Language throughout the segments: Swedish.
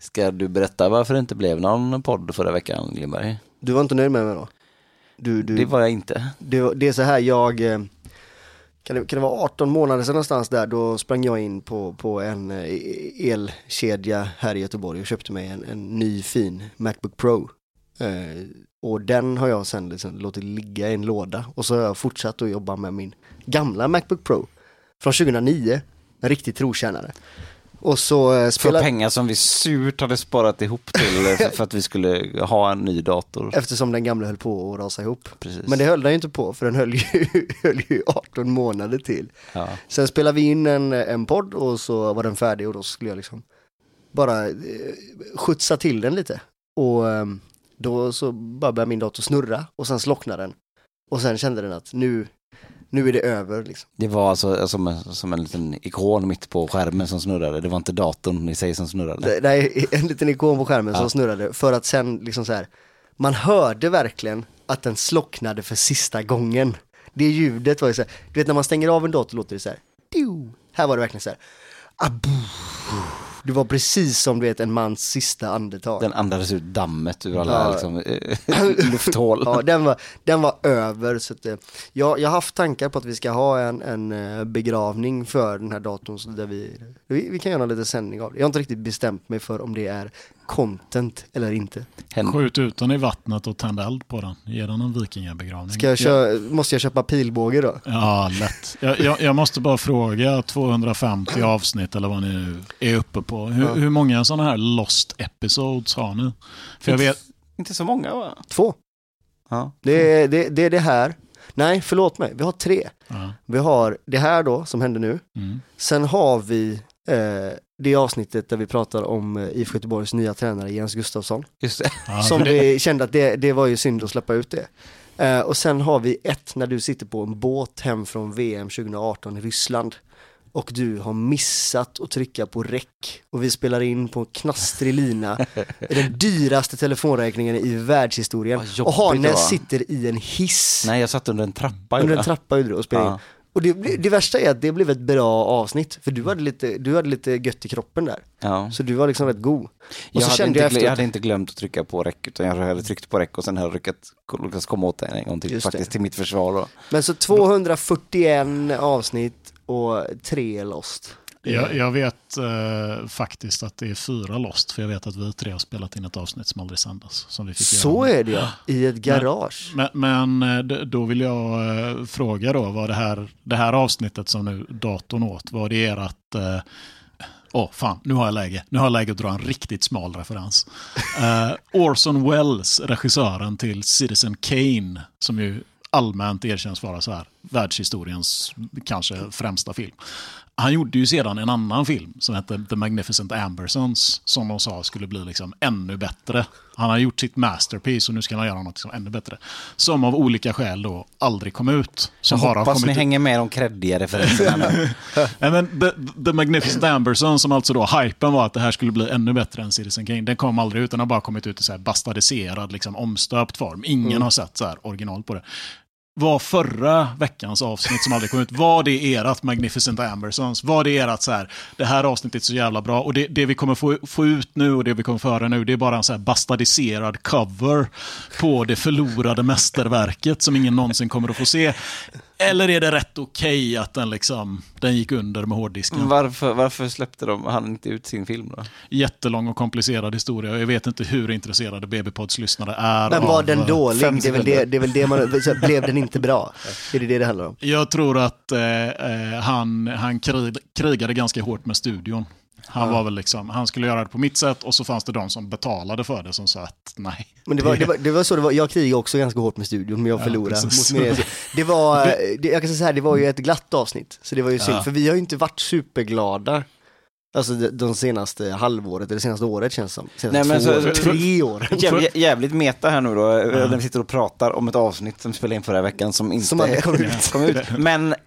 Ska du berätta varför det inte blev någon podd förra veckan, Lindberg? Du var inte nöjd med mig då? Det var jag inte. Det är så här, kan det vara 18 månader sedan någonstans där, då sprang jag in på en elkedja här i Göteborg och köpte mig en ny fin MacBook Pro. Och den har jag sen liksom låtit ligga i en låda, och så har jag fortsatt att jobba med min gamla MacBook Pro från 2009, en riktig trotjänare. Och så för pengar som vi surt hade sparat ihop till för att vi skulle ha en ny dator. Eftersom den gamla höll på att rasa ihop. Precis. Men det höll den ju inte på, för den höll ju 18 månader till. Ja. Sen spelade vi in en podd, och så var den färdig, och då skulle jag liksom bara skjutsa till den lite. Och då så bara började min dator snurra, och sen slocknade den. Och sen kände den att nu är det över liksom. Det var alltså som en liten ikon mitt på skärmen som snurrade. Det var inte datorn i sig som snurrade. Nej, en liten ikon på skärmen som snurrade. För att sen liksom så här, man hörde verkligen att den slocknade för sista gången. Det ljudet var ju så här, du vet när man stänger av en dator låter det så här. Här var det verkligen så här. Det var precis som du vet en mans sista andetag. Den andades ut dammet ur alla liksom, lufthål. Ja, den var över. Så att, jag har haft tankar på att vi ska ha en begravning för den här datorn, så där vi kan göra lite sändning av det. Jag har inte riktigt bestämt mig för om det är content eller inte. Skjut ut den i vattnet och tänd eld på den. Ge den en vikingabegravning. Måste jag köpa pilbåge då? Ja, lätt. Jag måste bara fråga 250 avsnitt eller vad ni nu är uppe på. Hur många sådana här lost episodes har ni? För jag vet... Inte så många, va? 2. Ja. Det är det här. Nej, förlåt mig. Vi har 3. Ja. Vi har det här då som händer nu. Sen har vi det avsnittet där vi pratar om IFK Göteborgs nya tränare Jens Gustafsson. Just det. Ja, som vi kände att det var ju synd att släppa ut det. Och sen har vi när du sitter på en båt hem från VM 2018 i Ryssland. Och du har missat att trycka på rec. Och vi spelar in på knastrig lina. Den dyraste telefonräkningen i världshistorien. Och Hannes sitter i en hiss. Nej, jag satt under en trappa. Under en trappa och spelade in. Och det värsta är att det blev ett bra avsnitt. För du hade lite gött i kroppen där. Ja. Så du var liksom rätt god. Och jag hade inte glömt att trycka på rec, utan jag hade tryckt på rec och sen hade jag lyckats komma åt en gång till, faktiskt till mitt försvar då. Men så 241 avsnitt och 3 lost. Jag vet faktiskt att det är 4 lost, för jag vet att vi 3 har spelat in ett avsnitt som aldrig sändas. Som vi fick så göra. är det ja, i ett garage. Men då vill jag fråga då, vad det här avsnittet som nu datorn åt, var det är att... nu har jag läge att dra en riktigt smal referens. Orson Welles, regissören till Citizen Kane, som ju allmänt erkänns vara så här världshistoriens kanske främsta film. Han gjorde ju sedan en annan film som hette The Magnificent Ambersons, som de sa skulle bli liksom ännu bättre. Han har gjort sitt masterpiece och nu ska han göra något som ännu bättre. Som av olika skäl då aldrig kom ut. Som jag hoppas ni hänger med de kreddiga referenserna. The Magnificent Ambersons, som alltså då hypen var att det här skulle bli ännu bättre än Citizen Kane. Den kom aldrig ut, den har bara kommit ut i så här bastardiserad, liksom omstöpt form. Ingen har sett så här original på det. Var förra veckans avsnitt som aldrig kom ut, var det erat Magnificent Ambersons? Var det erat så här, det här avsnittet är så jävla bra, och det vi kommer få ut nu och det vi kommer föra nu, det är bara en så här bastardiserad cover på det förlorade mästerverket som ingen någonsin kommer att få se. Eller är det rätt okej att den gick under med hårddisken? Varför släppte han inte ut sin film då? Jättelång och komplicerad historia. Jag vet inte hur intresserade BB-pods lyssnare är. Men var den dålig? Det är väl det man... Blev den inte bra? Är det handlar om? Jag tror att han krigade ganska hårt med studion. Han var väl han skulle göra det på mitt sätt, och så fanns det de som betalade för det som sa att nej. Men det var så det var. Jag krigade också ganska hårt med studion, men jag förlorade mot min. Jag kan säga så här, det var ju ett glatt avsnitt, så det var ju synd, för vi har ju inte varit superglada. Alltså de senaste halvåret eller senaste året känns som. Senaste 3 år. Jävligt meta här nu då. När vi sitter och pratar om ett avsnitt som spelade in förra veckan som inte kom ut. Men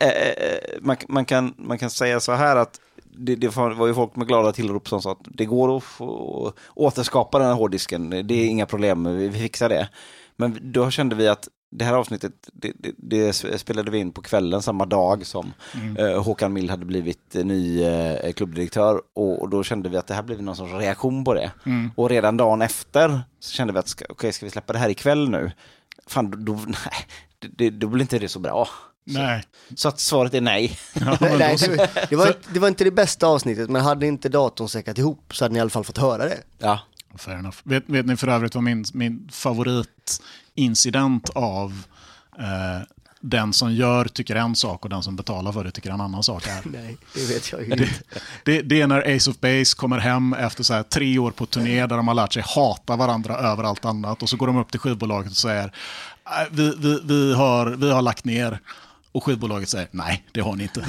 man kan säga så här att det var ju folk med glada tillrop som sa att det går att återskapa den här hårddisken. Det är inga problem, vi fixar det. Men då kände vi att det här avsnittet det spelade vi in på kvällen samma dag som Håkan Mild hade blivit ny klubbdirektör, och då kände vi att det här blev någon sorts reaktion på det. Och redan dagen efter så kände vi att ska vi släppa det här ikväll nu? Fan, då blir inte det så bra. Nej. Så att svaret är nej. Nej, det var inte det bästa avsnittet, men hade inte datorn säkrat ihop så hade ni i alla fall fått höra det. Ja. Fair enough. Vet ni för övrigt vad min favoritincident av den som gör tycker en sak och den som betalar för det tycker en annan sak är? Nej, det vet jag ju inte. Det är när Ace of Base kommer hem efter så här 3 år på turné där de har lärt sig hata varandra över allt annat, och så går de upp till skivbolaget och säger vi har lagt ner, och skivbolaget säger nej, det har ni inte.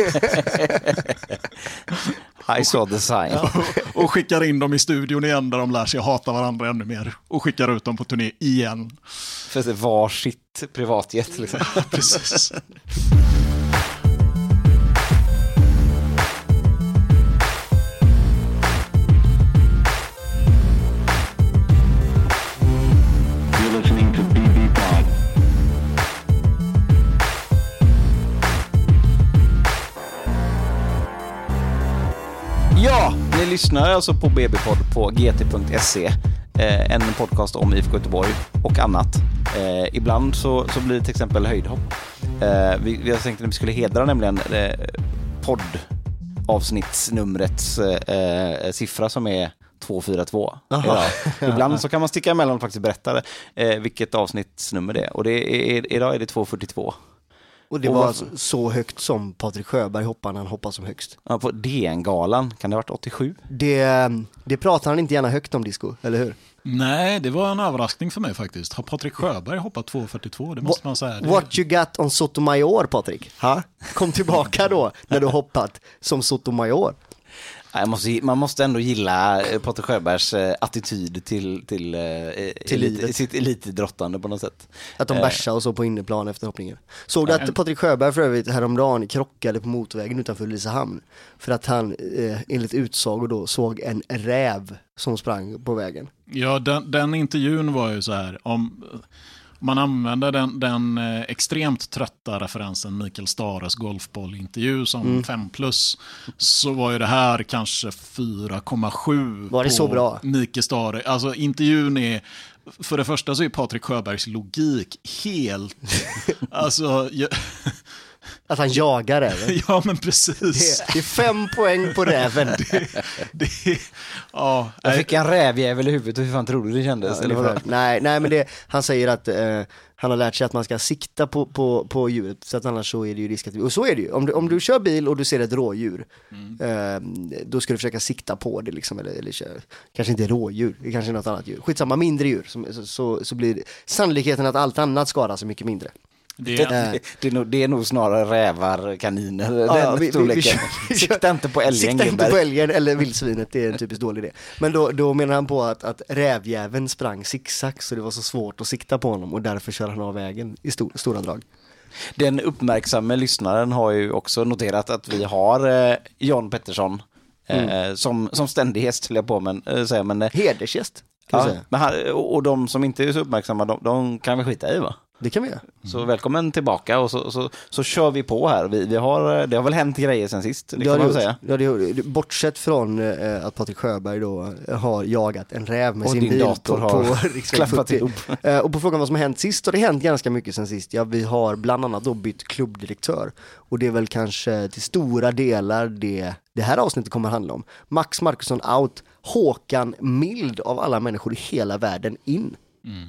I saw the sign. Och skickar in dem i studion igen där de lär sig hata varandra ännu mer, och skickar ut dem på turné igen. För det var sitt privatjet liksom. Precis. You're listening to BB Pod. Ja, ni lyssnar alltså på BB-podd på gt.se. En podcast om IFK Göteborg och annat. Ibland så blir det till exempel höjdhopp. Vi har tänkt att vi skulle hedra nämligen poddavsnittsnumrets siffra som är 242. Ibland så kan man sticka emellan och faktiskt berätta vilket avsnittsnummer det är. Och idag är det 242. Och det var så högt som Patrik Sjöberg hoppar när han hoppar som högst. Ja, på DN-galan kan det ha varit 87. Det pratar han inte gärna högt om, Disco, eller hur? Nej, det var en överraskning för mig faktiskt. Har Patrik Sjöberg hoppat 242? Det måste man säga. What you got on Sotomayor, Patrik? Kom tillbaka då när du hoppat som Sotomayor. Man måste ändå gilla Patrik Sjöbergs attityd till sitt elitidrottande på något sätt. Att de bärsar och så på inneplan efter hoppningen. Såg du att Patrik Sjöberg för övrigt häromdagen krockade på motorvägen utanför Ulricehamn för att han enligt utsago då såg en räv som sprang på vägen? Ja, den intervjun var ju så här, om man använder den extremt trötta referensen Mikael Stares golfbollintervju som 5+, så var ju det här kanske 4,7. Var det så bra? Mikael Stare. Alltså intervjun är, för det första så är Patrik Sjöbergs logik helt alltså att han jagar räven. Ja, men precis. Det är 5 poäng på räven. Ja, jag fick en rävjävel i huvudet. Hur fan tror du det kändes? Ja, nej, men han säger att han har lärt sig att man ska sikta på djuret, så att annars så är det ju risk att... Och så är det ju. Om du kör bil och du ser ett rådjur, då ska du försöka sikta på det liksom, eller kanske inte rådjur, det kanske är något annat djur. Skitsamma, mindre djur, så blir sannolikheten att allt annat skadar sig mycket mindre. Det är nog snarare rävar, kaniner, den storleken. Sikta inte på älgen. Sikta inte på älgen eller vildsvinet, det är en typiskt dålig idé. Men då menar han på att rävjäveln sprang zigzag, så det var så svårt att sikta på honom, och därför kör han av vägen i stora drag. Den uppmärksamma lyssnaren har ju också noterat att vi har Jan Pettersson som ständig gäst, skulle jag på men hedersgäst. Ja, och de som inte är så uppmärksamma, de kan vi skita i, va? Det kan vi göra. Så välkommen tillbaka, och så kör vi på här. Det har väl hänt grejer sen sist, det kan man säga. Ja, bortsett från att Patrik Sjöberg då har jagat en räv med och sin din bil dator har klaffat ihop. Och på frågan vad som har hänt sist, och det har hänt ganska mycket sen sist. Ja, vi har bland annat då bytt klubbdirektör, och det är väl kanske till stora delar det här avsnittet kommer att handla om. Max Markusson out, Håkan Mild av alla människor i hela världen in.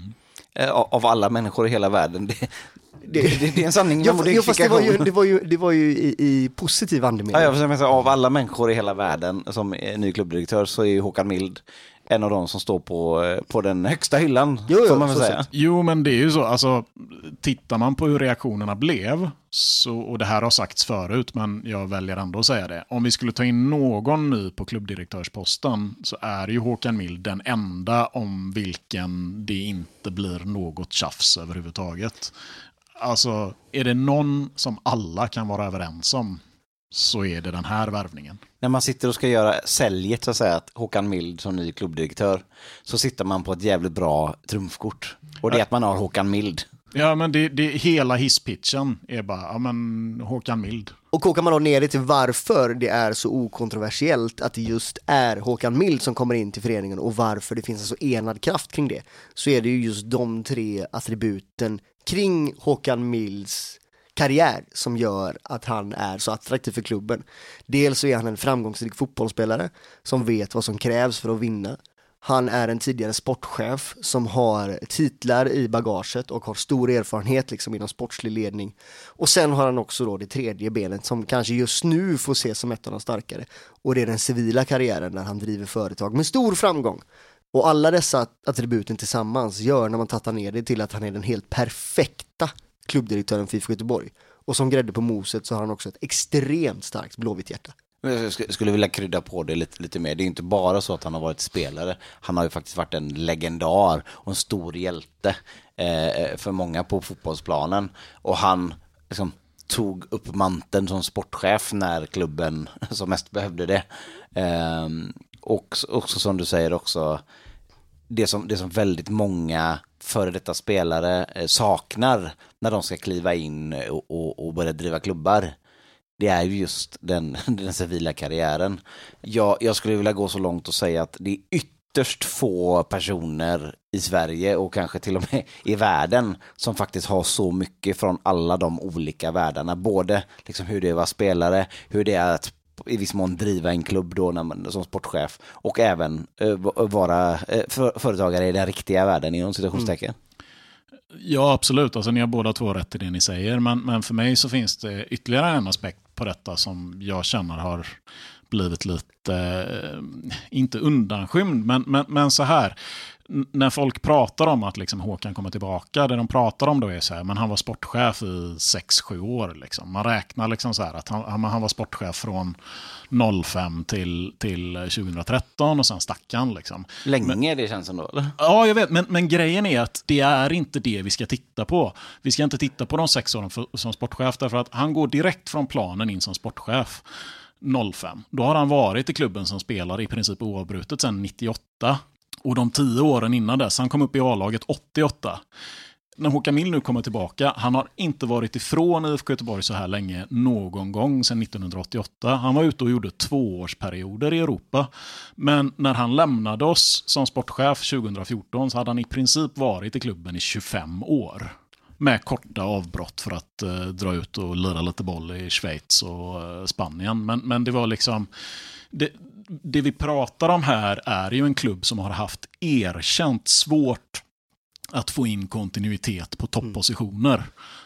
Av alla människor i hela världen. Det är en sanning. Fast det var ju i positiv andemening. Ja, av alla människor i hela världen som är ny klubbdirektör, så är Håkan Mild en av de som står på den högsta hyllan, får man väl säga. Jo, men det är ju så. Alltså, tittar man på hur reaktionerna blev, och det här har sagts förut, men jag väljer ändå att säga det. Om vi skulle ta in någon ny på klubbdirektörsposten, så är ju Håkan Mild den enda om vilken det inte blir något tjafs överhuvudtaget. Alltså, är det någon som alla kan vara överens om, så är det den här värvningen. När man sitter och ska göra säljet, så att säga, att Håkan Mild som ny klubbdirektör, så sitter man på ett jävligt bra trumfkort. Och det är att man har Håkan Mild. Ja, men det hela hisspitchen är bara, ja men Håkan Mild. Och kokar man då ner det till varför det är så okontroversiellt att det just är Håkan Mild som kommer in till föreningen och varför det finns en så enad kraft kring det, så är det ju just de 3 attributen kring Håkan Milds karriär som gör att han är så attraktiv för klubben. Dels så är han en framgångsrik fotbollsspelare som vet vad som krävs för att vinna. Han är en tidigare sportchef som har titlar i bagaget och har stor erfarenhet liksom inom sportslig ledning. Och sen har han också då det tredje benet som kanske just nu får ses som ett av de starkare. Och det är den civila karriären där han driver företag med stor framgång. Och alla dessa attributen tillsammans gör, när man tattar ner det, till att han är den helt perfekta klubbdirektören för IFK Göteborg. Och som grädde på moset så har han också ett extremt starkt blåvitt hjärta. Jag skulle vilja krydda på det lite mer. Det är inte bara så att han har varit spelare. Han har ju faktiskt varit en legendar och en stor hjälte för många på fotbollsplanen. Och han liksom tog upp manteln som sportchef när klubben som mest behövde det. Och också som du säger också, det som väldigt många före detta spelare saknar när de ska kliva in och börja driva klubbar. Det är ju just den civila karriären. Jag skulle vilja gå så långt och säga att det är ytterst få personer i Sverige och kanske till och med i världen som faktiskt har så mycket från alla de olika världarna. Både liksom hur det är att vara spelare, hur det är att i viss mån driva en klubb då som sportchef och även vara företagare i den riktiga världen inom situationstecken. Ja, absolut. Alltså, ni har båda 2 rätt i det ni säger. Men för mig så finns det ytterligare en aspekt på detta som jag känner har blivit lite, inte undanskymd, men så här. När folk pratar om att liksom Håkan kommer tillbaka, det de pratar om då är så här, men han var sportchef i 6-7 år. Liksom. Man räknar liksom så här att han var sportchef från 05 till 2013 och sen stack han. Liksom. Länge det känns ändå, eller? Ja, jag vet, men grejen är att det är inte det vi ska titta på. Vi ska inte titta på de 6 åren som sportchef, därför att han går direkt från planen in som sportchef 05. Då har han varit i klubben som spelar i princip oavbrutet sedan 98. Och de 10 åren innan dess, han kom upp i A-laget 88. När Håkan Mild nu kommer tillbaka, han har inte varit ifrån IFK Göteborg så här länge någon gång sedan 1988. Han var ute och gjorde 2-årsperioder i Europa. Men när han lämnade oss som sportchef 2014 så hade han i princip varit i klubben i 25 år. Med korta avbrott för att dra ut och lira lite boll i Schweiz och Spanien. Men det var liksom... Det vi pratar om här är ju en klubb som har haft erkänt svårt att få in kontinuitet på toppositioner.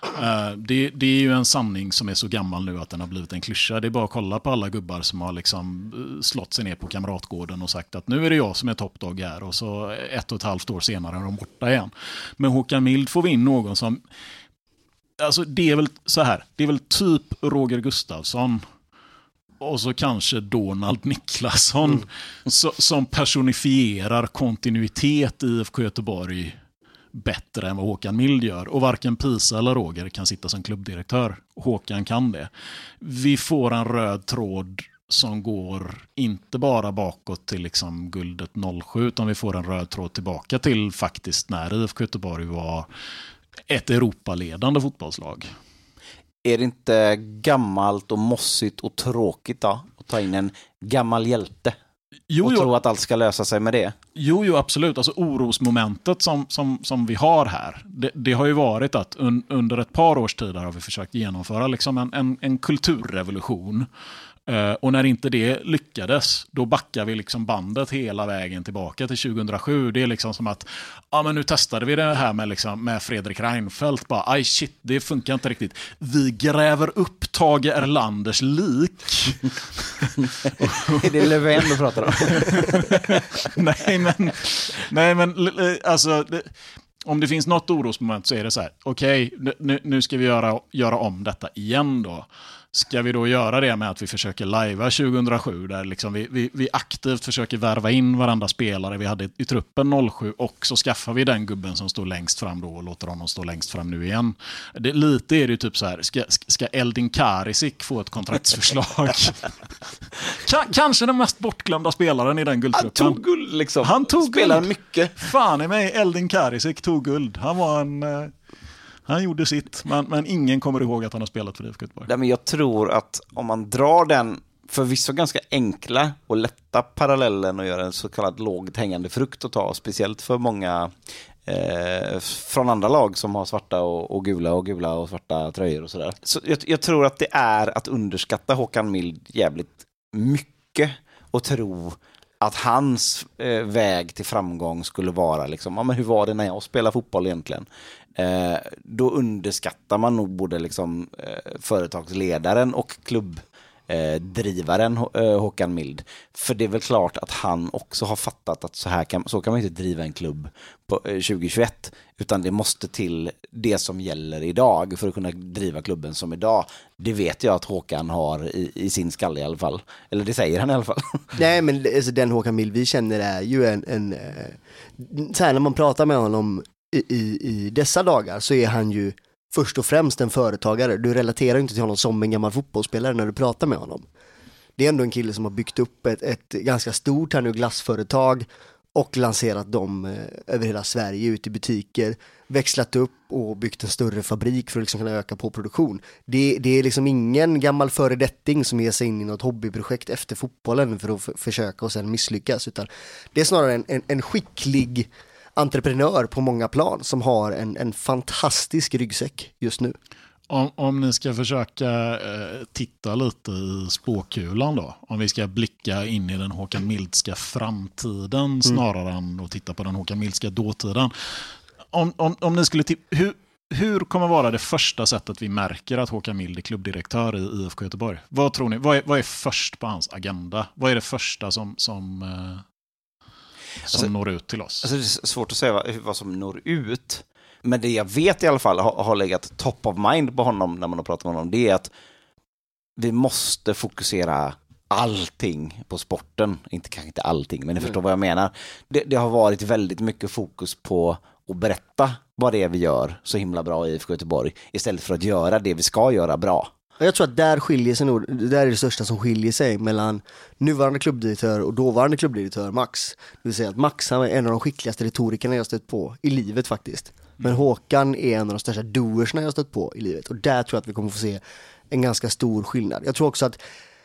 Det är ju en sanning som är så gammal nu att den har blivit en klyscha. Det är bara att kolla på alla gubbar som har liksom slått sig ner på Kamratgården och sagt att nu är det jag som är toppdag här, och så 1,5 år senare är de borta igen. Men Håkan Mild får vi in någon som... Alltså det är väl så här, det är väl typ Roger Gustafsson och så kanske Donald Niklasson som personifierar kontinuitet i IFK Göteborg bättre än vad Håkan Mild gör. Och varken Pisa eller Roger kan sitta som klubbdirektör. Håkan kan det. Vi får en röd tråd som går inte bara bakåt till liksom guldet 07, utan vi får en röd tråd tillbaka till faktiskt när IFK Göteborg var ett Europaledande fotbollslag. Är det inte gammalt och mossigt och tråkigt då att ta in en gammal hjälte och tro att allt ska lösa sig med det? Jo, absolut. Alltså orosmomentet som vi har här, det har ju varit att under ett par års tid har vi försökt genomföra liksom en kulturrevolution. Och när inte det lyckades, då backar vi liksom bandet hela vägen tillbaka till 2007. Det är liksom som att men nu testade vi det här med Fredrik Reinfeldt. Bara, aj shit, det funkar inte riktigt. Vi gräver upp Tage Erlanders lik. Är det Löfven du pratar om? nej men alltså... Om det finns något orosmoment så är det så här, okej, nu ska vi göra om detta igen då. Ska vi då göra det med att vi försöker lajva 2007 där liksom vi aktivt försöker värva in varandra spelare vi hade i truppen 07, och så skaffar vi den gubben som står längst fram då och låter honom stå längst fram nu igen. Lite är det ju typ så här, ska Eldin Karisik få ett kontraktsförslag? Kanske den mest bortglömda spelaren i den guldtruppen. Han tog guld liksom. Han tog spelade guld. Mycket. Fan i mig, Eldin Karisik tog guld. Han var Han gjorde sitt, men ingen kommer ihåg att han har spelat för IFK Göteborg. Nej, men jag tror att om man drar den förvisso ganska enkla och lätta parallellen och gör en så kallad lågt hängande frukt att ta, speciellt för många från andra lag som har svarta och gula och svarta tröjor och sådär. Så jag tror att det är att underskatta Håkan Mild jävligt mycket och tro att hans väg till framgång skulle vara liksom, ja, men hur var det när jag spelade fotboll egentligen? Då underskattar man nog både liksom, företagsledaren och klubbdrivaren Håkan Mild. För det är väl klart att han också har fattat att så kan man inte driva en klubb på 2021, utan det måste till det som gäller idag för att kunna driva klubben som idag. Det vet jag att Håkan har i sin skalle i alla fall. Eller det säger han i alla fall. Nej, men alltså, den Håkan Mild vi känner är ju en så här, när man pratar med honom i dessa dagar så är han ju först och främst en företagare. Du relaterar inte till honom som en gammal fotbollsspelare när du pratar med honom. Det är ändå en kille som har byggt upp ett ganska stort här nu glassföretag och lanserat dem över hela Sverige ut i butiker, växlat upp och byggt en större fabrik för att liksom kunna öka på produktion. Det är liksom ingen gammal föredetting som ger sig in i något hobbyprojekt efter fotbollen för att försöka och sen misslyckas, utan det är snarare en skicklig entreprenör på många plan som har en fantastisk ryggsäck just nu. Om ni ska försöka titta lite i spåkulan då, om vi ska blicka in i den Håkan Mildska framtiden snarare än att titta på den Håkan Mildska dåtiden. Om ni skulle hur kommer vara det första sättet vi märker att Håkan Mild är klubbdirektör i IFK Göteborg? Vad tror ni? Vad är först på hans agenda? Vad är det första som når ut till oss? Alltså det är svårt att säga vad som når ut. Men det jag vet i alla fall har legat top of mind på honom när man har pratat med honom, det är att vi måste fokusera allting på sporten. Kanske inte allting, men ni förstår vad jag menar. Det har varit väldigt mycket fokus på att berätta vad det är vi gör så himla bra i IFK Göteborg istället för att göra det vi ska göra bra. Jag tror att där är det största som skiljer sig mellan nuvarande klubbdirektör och dåvarande klubbdirektör Max. Det vill säga att Max är en av de skickligaste retorikerna jag stött på i livet faktiskt. Men Håkan är en av de största doersna jag stött på i livet. Och där tror jag att vi kommer få se en ganska stor skillnad. Jag tror också att,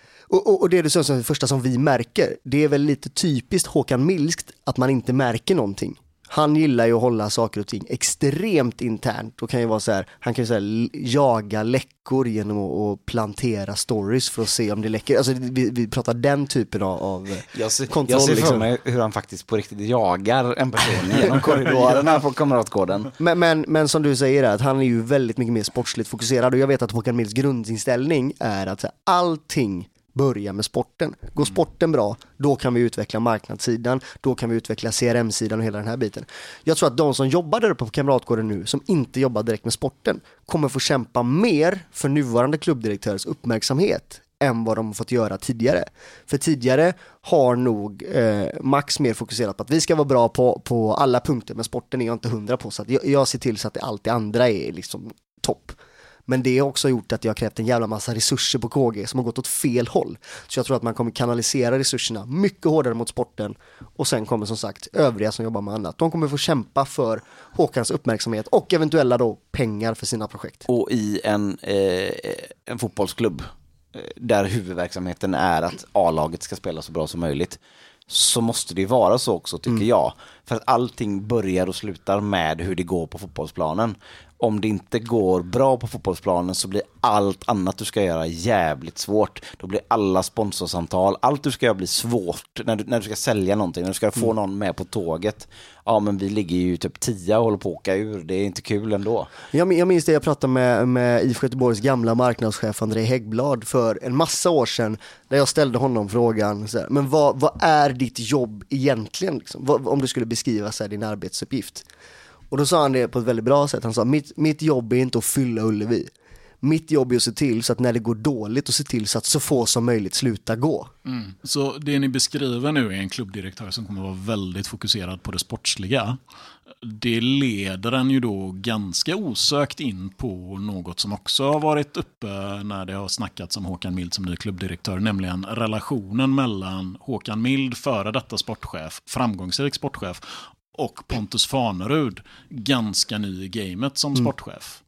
och det är det första som vi märker, det är väl lite typiskt Håkan Mildskt att man inte märker någonting. Han gillar ju att hålla saker och ting extremt internt och kan ju vara så här, han kan ju så här jaga läckor genom att plantera stories för att se om det läcker. Alltså vi pratar den typen av kontroll. Jag ser för liksom. mig hur han faktiskt på riktigt jagar en person genom korridorerna på Kamratgården. Men som du säger att han är ju väldigt mycket mer sportsligt fokuserad och jag vet att Håkan Milds grundinställning är att så här, allting börja med sporten. Går sporten bra, då kan vi utveckla marknadssidan, då kan vi utveckla CRM-sidan och hela den här biten. Jag tror att de som jobbar där uppe på Kamratgården nu, som inte jobbar direkt med sporten, kommer få kämpa mer för nuvarande klubbdirektörs uppmärksamhet än vad de fått göra tidigare. För tidigare har nog Max mer fokuserat på att vi ska vara bra på alla punkter, men sporten är jag inte 100 på, så att jag ser till så att allt det andra är liksom topp. Men det har också gjort att jag har krävt en jävla massa resurser på KG som har gått åt fel håll. Så jag tror att man kommer kanalisera resurserna mycket hårdare mot sporten. Och sen kommer som sagt övriga som jobbar med annat. De kommer få kämpa för Håkans uppmärksamhet och eventuella då pengar för sina projekt. Och i en fotbollsklubb där huvudverksamheten är att A-laget ska spela så bra som möjligt, så måste det vara så också, tycker jag. För att allting börjar och slutar med hur det går på fotbollsplanen. Om det inte går bra på fotbollsplanen så blir allt annat du ska göra jävligt svårt. Då blir alla sponsorsamtal, allt du ska göra blir svårt när du ska sälja någonting, när du ska få någon med på tåget. Ja, men vi ligger ju typ 10 och håller på att åka ur. Det är inte kul ändå. Jag minns det, jag pratade med IFK Göteborgs gamla marknadschef André Häggblad för en massa år sedan, där jag ställde honom frågan så här, men vad är ditt jobb egentligen? Liksom? Om du skulle beskriva så här, din arbetsuppgift. Och då sa han det på ett väldigt bra sätt. Han sa, mitt jobb är inte att fylla Ullevi. Mitt jobb är att se till så att när det går dåligt och se till så att så få som möjligt slutar gå. Så det ni beskriver nu är en klubbdirektör som kommer att vara väldigt fokuserad på det sportsliga. Det leder en ju då ganska osökt in på något som också har varit uppe när det har snackats om Håkan Mild som ny klubbdirektör, nämligen relationen mellan Håkan Mild, före detta sportchef, framgångsrik sportchef, och Pontus Fanerud, ganska ny i gamet som sportchef.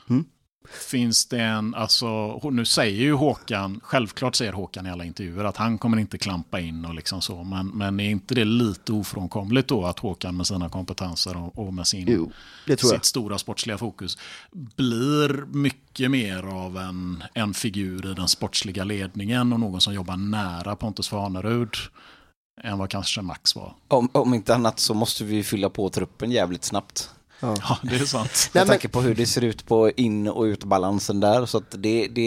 Finns det nu säger ju Håkan, självklart säger Håkan i alla intervjuer att han kommer inte klampa in och liksom så, men är inte det lite ofrånkomligt då att Håkan med sina kompetenser och med sitt stora sportsliga fokus blir mycket mer av en figur i den sportsliga ledningen och någon som jobbar nära Pontus Farnerud än vad kanske Max var? Om inte annat så måste vi fylla på truppen jävligt snabbt. Ja, det är sant. Jag tänker på hur det ser ut på in- och utbalansen där. Så att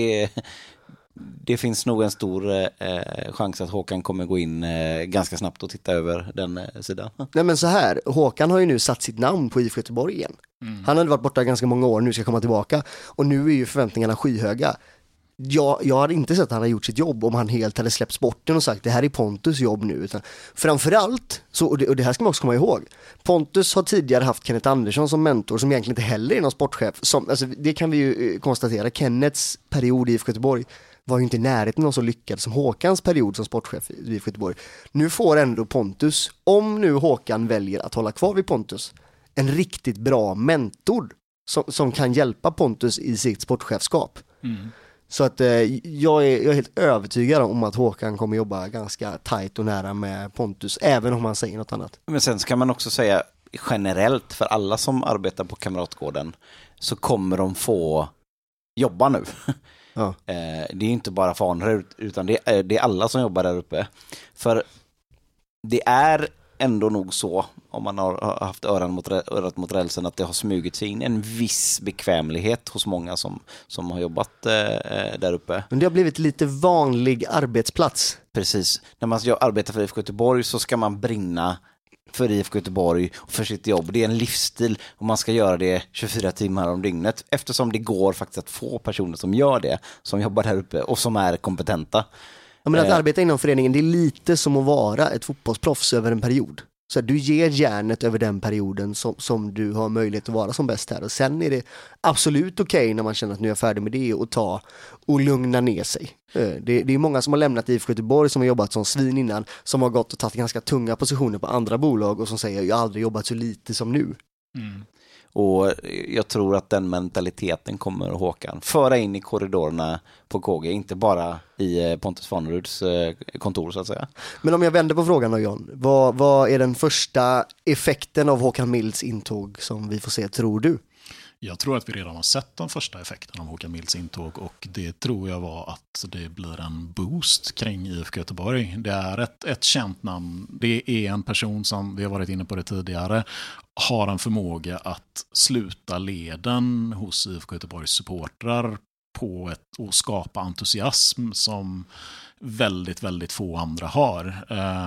det finns nog en stor chans att Håkan kommer gå in ganska snabbt och titta över den sidan. Nej men så här, Håkan har ju nu satt sitt namn på IFK Göteborg igen. Han hade varit borta ganska många år, nu ska komma tillbaka. Och nu är ju förväntningarna skyhöga. Jag hade inte sett att han hade gjort sitt jobb om han helt hade släppt sporten och sagt det här är Pontus jobb nu. Utan framförallt, och det här ska man också komma ihåg, Pontus har tidigare haft Kenneth Andersson som mentor som egentligen inte heller är någon sportchef. Alltså, det kan vi ju konstatera. Kenneths period i IFK Göteborg var ju inte i närheten av så lyckad som Håkans period som sportchef i IFK Göteborg. Nu får ändå Pontus, om nu Håkan väljer att hålla kvar vid Pontus, en riktigt bra mentor som kan hjälpa Pontus i sitt sportchefskap. Så att jag är helt övertygad om att Håkan kommer jobba ganska tajt och nära med Pontus, även om han säger något annat. Men sen ska man också säga generellt för alla som arbetar på Kamratgården så kommer de få jobba nu. Ja. Det är inte bara Farnerud utan det är alla som jobbar där uppe. För det är ändå nog så, om man har haft örat mot rälsen, att det har smugit sig in en viss bekvämlighet hos många som har jobbat där uppe. Men det har blivit lite vanlig arbetsplats. Precis. När man arbetar för IFK Göteborg så ska man brinna för IFK Göteborg och för sitt jobb. Det är en livsstil och man ska göra det 24 timmar om dygnet, eftersom det går faktiskt att få personer som gör det, som jobbar här uppe och som är kompetenta. Ja, men att arbeta inom föreningen, det är lite som att vara ett fotbollsproffs över en period. Så du ger järnet över den perioden som du har möjlighet att vara som bäst här. Och sen är det absolut okej när man känner att nu är jag färdig med det och lugna ner sig. Det är många som har lämnat IFK Göteborg som har jobbat som svin innan, som har gått och tagit ganska tunga positioner på andra bolag och som säger jag har aldrig jobbat så lite som nu. Och jag tror att den mentaliteten kommer Håkan föra in i korridorerna på KG, inte bara i Pontus Farneruds kontor så att säga. Men om jag vänder på frågan då, John, vad är den första effekten av Håkan Milds intåg som vi får se, tror du? Jag tror att vi redan har sett den första effekten av Håkan Milds intåg och det tror jag var att det blir en boost kring IFK Göteborg. Det är ett känt namn. Det är en person som, vi har varit inne på det tidigare, har en förmåga att sluta leden hos IFK Göteborgs supportrar och skapa entusiasm som väldigt, väldigt få andra har.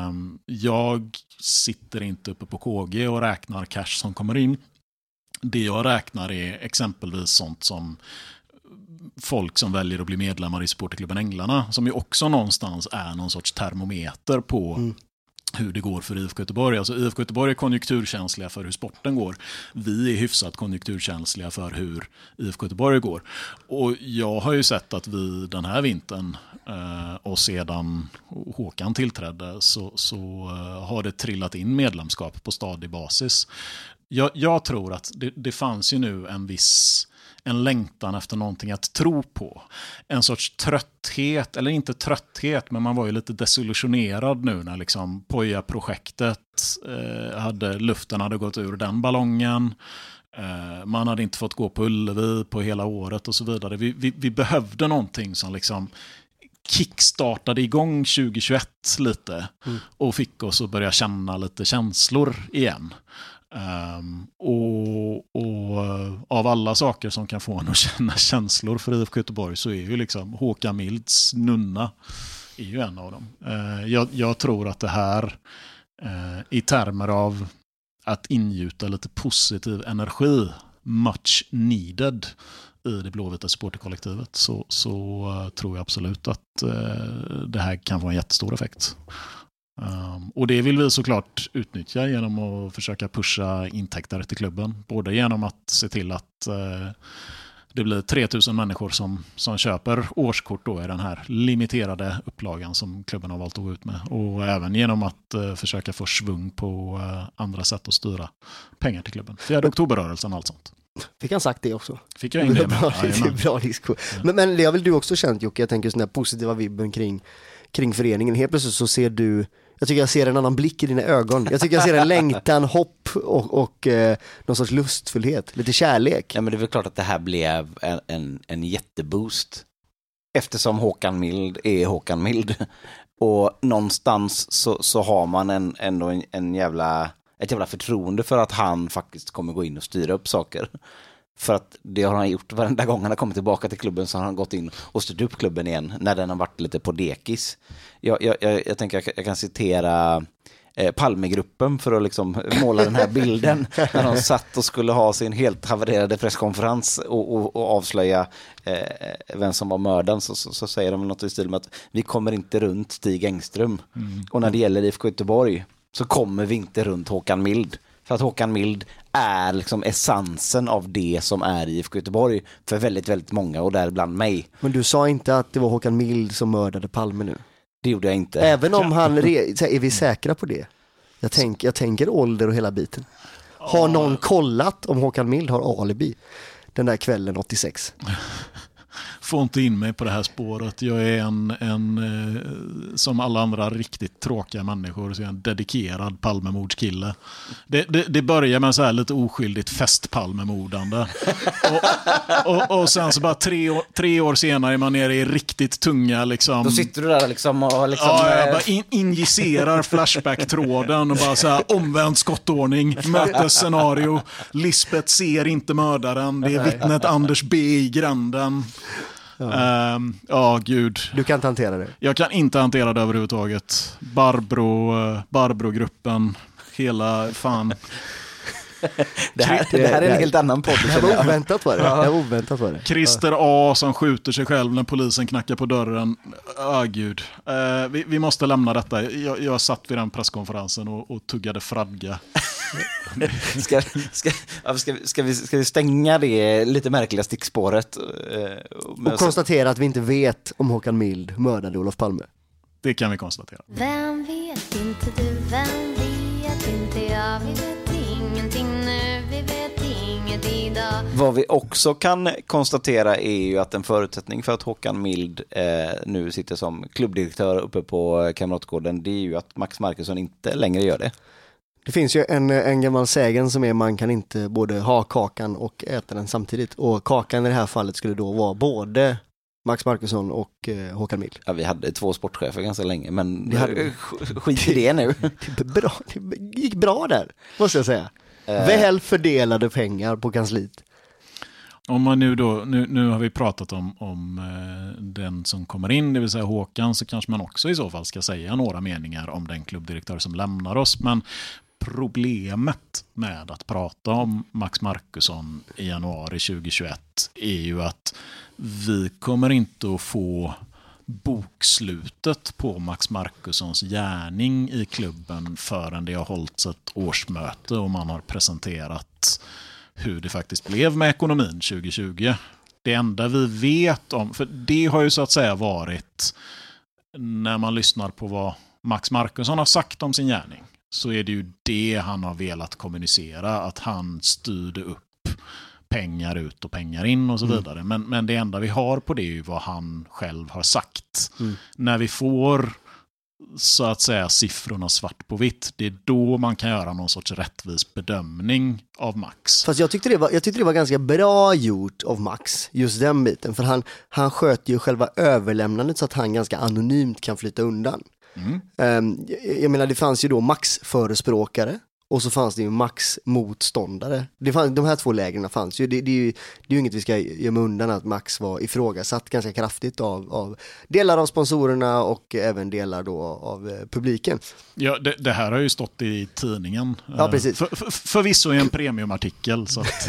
Jag sitter inte uppe på KG och räknar cash som kommer in. Det jag räknar är exempelvis sånt som folk som väljer att bli medlemmar i supporterklubben Änglarna, som ju också någonstans är någon sorts termometer på hur det går för IFK Göteborg. Alltså IFK Göteborg är konjunkturkänsliga för hur sporten går. Vi är hyfsat konjunkturkänsliga för hur IFK Göteborg går. Och jag har ju sett att vi den här vintern och sedan Håkan tillträdde så har det trillat in medlemskap på stadig basis. Jag tror att det fanns ju nu en längtan efter någonting att tro på. En sorts trötthet, eller inte trötthet, men man var ju lite desillusionerad nu när liksom Poja-projektet luften hade gått ur den ballongen. Man hade inte fått gå på Ullevi på hela året och så vidare. Vi behövde någonting som liksom kickstartade igång 2021 lite och fick oss att börja känna lite känslor igen. Och av alla saker som kan få en att känna känslor för IFK Göteborg så är ju liksom Håkan Milds nunna är ju en av dem. Jag tror att det här i termer av att ingjuta lite positiv energi, much needed i det blåvita supporterkollektivet, så tror jag absolut att det här kan få en jättestor effekt. Och det vill vi såklart utnyttja genom att försöka pusha intäkter till klubben. Både genom att se till att det blir 3000 människor som köper årskort då i den här limiterade upplagan som klubben har valt att gå ut med. Och även genom att försöka få svung på andra sätt att styra pengar till klubben. 4 oktoberrörelsen och allt sånt. Fick han sagt det också? Fick jag in det med? Det är bra diskussion. Men det har väl du också känt, Jocke? Jag tänker sån här positiva vibben kring föreningen. Helt plötsligt så ser du, jag tycker jag ser en annan blick i dina ögon. Jag tycker jag ser en längtan, hopp och någon sorts lustfullhet. Lite kärlek. Ja, men det är väl klart att det här blev en jätteboost. Eftersom Håkan Mild är Håkan Mild. Och någonstans så har man ändå ett jävla förtroende för att han faktiskt kommer gå in och styra upp saker. För att det har han gjort varenda gång han har kommit tillbaka till klubben, så har han gått in och styrt upp klubben igen när den har varit lite på dekis. Jag tänker jag kan citera Palmegruppen för att liksom måla den här bilden när de satt och skulle ha sin helt havererade presskonferens och avslöja vem som var mördaren, så säger de något i stil med att vi kommer inte runt Stig Engström. Och när det gäller IFK Göteborg så kommer vi inte runt Håkan Mild. För att Håkan Mild är liksom essensen av det som är IFK Göteborg för väldigt, väldigt många, och däribland mig. Men du sa inte att det var Håkan Mild som mördade Palme nu? Det gjorde jag inte. Även om han är vi säkra på det? Jag tänker ålder och hela biten. Har någon kollat om Håkan Mild har alibi den där kvällen 86? Får inte in mig på det här spåret. Jag är en som alla andra riktigt tråkiga människor, så är jag en dedikerad Palmemordskille. Det börjar med så här lite oskyldigt festpalmemordande. Och sen så bara tre år senare är man nere i riktigt tunga liksom. Då sitter du där liksom och liksom... Ja, jag bara injicerar flashback-tråden och bara så här omvänd skottordning, mötesscenario. Lisbeth ser inte mördaren. Det är vittnet Anders B i gränden. Gud. Du kan inte hantera det. Jag kan inte hantera det överhuvudtaget. Barbro-gruppen, hela fan. Det här är en helt annan podd. Det var oväntat var det. Christer A som skjuter sig själv när polisen knackar på dörren. Gud. Vi måste lämna detta. Jag satt vid den presskonferensen och tuggade fradga. Ska vi stänga det lite märkliga stickspåret? Och konstatera att vi inte vet om Håkan Mild mördade Olof Palme. Det kan vi konstatera. Vem vet inte du, vem vet inte jag, vi vet ingenting nu, vi vet inget idag. Vad vi också kan konstatera är ju att en förutsättning för att Håkan Mild nu sitter som klubbdirektör uppe på Kamratgården, det är ju att Max Markusson inte längre gör det. Det finns ju en gammal sägen som är man kan inte både ha kakan och äta den samtidigt. Och kakan i det här fallet skulle då vara både Max Markusson och Håkan Mild. Ja, vi hade 2 sportchefer ganska länge, men skit i det nu. Det gick bra där, måste jag säga. Väl fördelade pengar på kansliet. Om man nu har vi pratat om den som kommer in, det vill säga Håkan, så kanske man också i så fall ska säga några meningar om den klubbdirektör som lämnar oss. Men problemet med att prata om Max Markusson i januari 2021 är ju att vi kommer inte att få bokslutet på Max Markussons gärning i klubben förrän det har hållits ett årsmöte och man har presenterat hur det faktiskt blev med ekonomin 2020. Det enda vi vet om, för det har ju så att säga varit, när man lyssnar på vad Max Markusson har sagt om sin gärning, så är det ju det han har velat kommunicera, att han styrde upp pengar ut och pengar in och så vidare. Men det enda vi har på det är ju vad han själv har sagt. När vi får så att säga siffrorna svart på vitt, det är då man kan göra någon sorts rättvis bedömning av Max. Fast jag tyckte det var ganska bra gjort av Max, just den biten. För han sköt ju själva överlämnandet så att han ganska anonymt kan flytta undan. Jag menar, det fanns ju då Max-förespråkare och så fanns det ju Max-motståndare. De här 2 lägren fanns ju. Det är ju inget vi ska gömma undan, att Max var ifrågasatt ganska kraftigt av delar av sponsorerna och även delar då av publiken. Ja, det här har ju stått i tidningen. Ja, precis. Förvisso i en premiumartikel. Så att,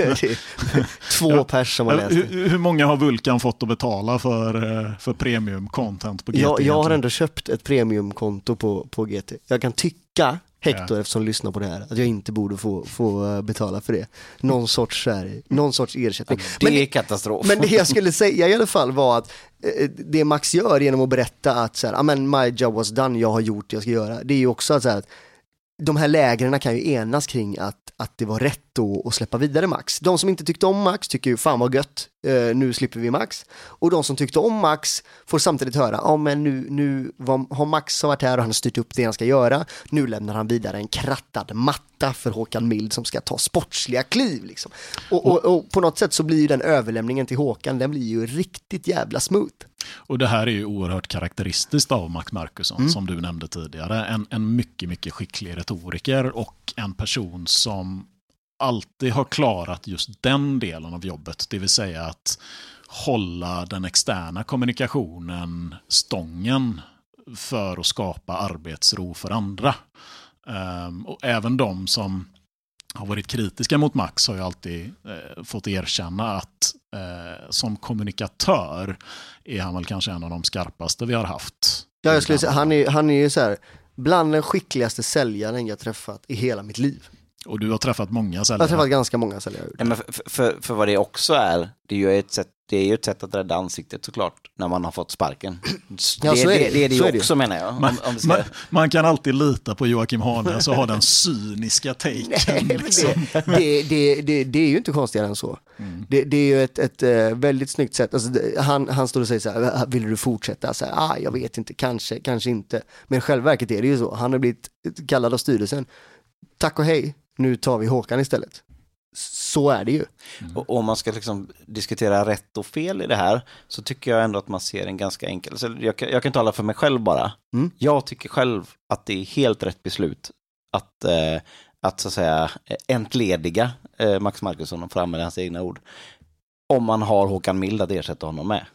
2 pers som har läst det. Hur många har Vulkan fått att betala för premium-content på GT? Jag har ändå köpt ett premiumkonto på GT. Jag kan tycka, Hector, eftersom lyssnar på det här, att jag inte borde få betala för det. Någon sorts ersättning. Det är katastrof. Men det jag skulle säga i alla fall var att det Max gör genom att berätta att så här, my job was done, jag har gjort det jag ska göra. Det är ju också att, så här, att de här lägren kan ju enas kring att det var rätt då att släppa vidare Max. De som inte tyckte om Max tycker ju fan vad gött, nu slipper vi Max. Och de som tyckte om Max får samtidigt höra, men nu har Max varit här och han har styrt upp det han ska göra. Nu lämnar han vidare en krattad matta för Håkan Mild som ska ta sportsliga kliv liksom. Och på något sätt så blir ju den överlämningen till Håkan, den blir ju riktigt jävla smooth. Och det här är ju oerhört karaktäristiskt av Max Markusson, som du nämnde tidigare. En mycket, mycket skicklig retoriker och en person som alltid har klarat just den delen av jobbet. Det vill säga att hålla den externa kommunikationen stången för att skapa arbetsro för andra. Och även de som har varit kritiska mot Max har ju alltid fått erkänna att som kommunikatör är han väl kanske en av de skarpaste vi har haft. Ja, jag skulle säga, han är ju så här, bland den skickligaste säljaren jag träffat i hela mitt liv. Och du har träffat många säljare. Jag har träffat ganska många säljare. Ja, men för vad det också är, det är ju ett sätt att rädda ansiktet såklart när man har fått sparken. Ja, det är det ju också menar jag. Man kan alltid lita på Joakim Hanes och ha den cyniska taken. Liksom. Det är ju inte konstigare än så. Det är ju ett väldigt snyggt sätt. Alltså, han står och säger så här, vill du fortsätta? Så här, jag vet inte, kanske inte. Men självverket är det ju så. Han har blivit kallad av styrelsen. Tack och hej, nu tar vi Håkan istället. Så är det ju. Och om man ska liksom diskutera rätt och fel i det här så tycker jag ändå att man ser en ganska enkel. Så jag kan tala för mig själv bara. Jag tycker själv att det är helt rätt beslut att så att säga entlediga Max Markusson, för att använda hans egna ord. Om man har Håkan Mild att ersätta honom med.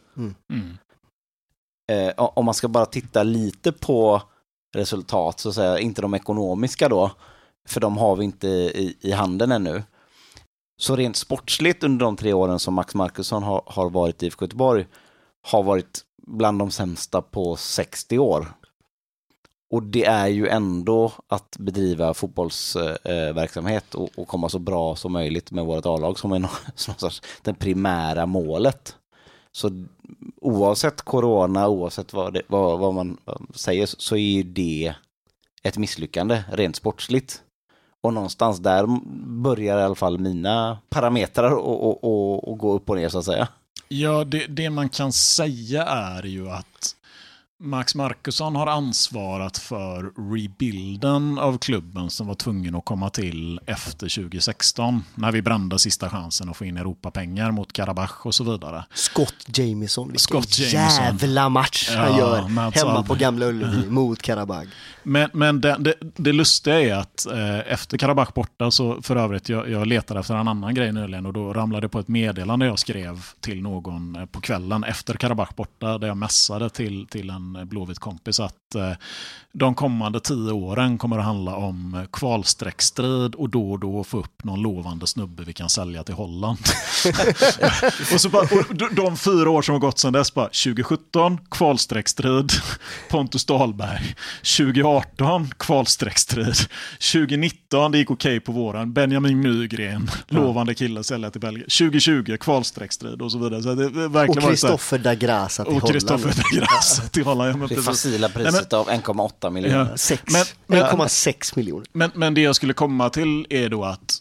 Om man ska bara titta lite på resultat, så att säga, inte de ekonomiska då, för de har vi inte i handen ännu. Så rent sportsligt under de 3 åren som Max Markusson har varit i IFK Göteborg har varit bland de sämsta på 60 år. Och det är ju ändå att bedriva fotbollsverksamhet och komma så bra som möjligt med vårt A-lag som är det primära målet. Så oavsett corona, oavsett vad man säger, så är ju det ett misslyckande rent sportsligt. Och någonstans där börjar i alla fall mina parametrar och gå upp och ner så att säga. Ja, det man kan säga är ju att Max Markusson har ansvarat för rebuilden av klubben som var tvungen att komma till efter 2016 när vi brände sista chansen att få in Europapengar mot Karabach och så vidare. Scott Jamieson, jävla match han gör hemma på Gamla Ullevi mot Karabach. Men det lustiga är att efter Karabach borta, så för övrigt jag letade efter en annan grej nyligen och då ramlade på ett meddelande jag skrev till någon på kvällen efter Karabach borta där jag mässade till en blåvit kompis att de kommande 10 åren kommer att handla om kvalsträckstrid och då få upp någon lovande snubbe vi kan sälja till Holland. Och så bara, de 4 år som har gått sedan dess, bara 2017 kvalsträckstrid Pontus Dahlberg, 2018 kvalsträckstrid, 2019 det gick okej på våren, Benjamin Nygren lovande kille sälja till Belgien, 2020 kvalsträckstrid och så vidare. Så det verkligen och Christopher da Grasa till Holland. Och Christopher da Grasa till Holland. Det facila priset av 1,8 miljoner. 1,6 miljoner. Men det jag skulle komma till är då att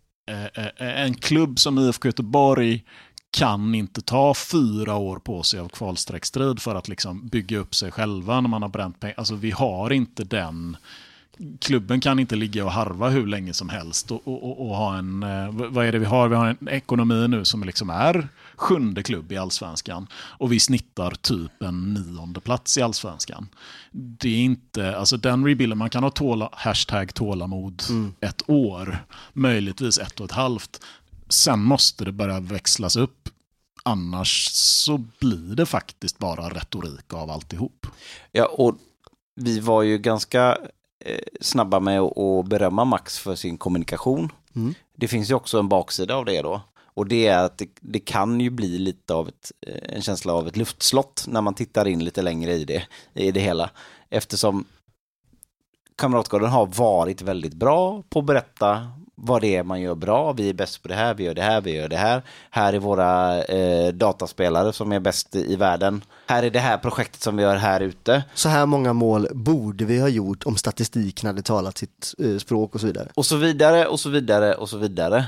en klubb som IFK Göteborg kan inte ta 4 år på sig av kvalsträckstrid för att liksom bygga upp sig själva när man har bränt pengar. Alltså vi har inte den. Klubben kan inte ligga och harva hur länge som helst och ha en, vad är det vi har? Vi har en ekonomi nu som liksom är 7:e klubb i Allsvenskan och vi snittar typ en 9:e plats i Allsvenskan. Det är inte, alltså den rebuilden, man kan ha #tålamod 1 år, möjligtvis 1,5. Sen måste det börja växlas upp. Annars så blir det faktiskt bara retorik av alltihop. Ja, och vi var ju ganska snabba med att berömma Max för sin kommunikation. Det finns ju också en baksida av det då. Och det är att det kan ju bli lite av en känsla av ett luftslott när man tittar in lite längre i det hela. Eftersom Kamratgården har varit väldigt bra på att berätta vad det är man gör bra. Vi är bäst på det här, vi gör det här, vi gör det här. Här är våra dataspelare som är bäst i världen. Här är det här projektet som vi gör här ute. Så här många mål borde vi ha gjort om statistiken hade talat sitt språk och så vidare. Och så vidare, och så vidare, och så vidare.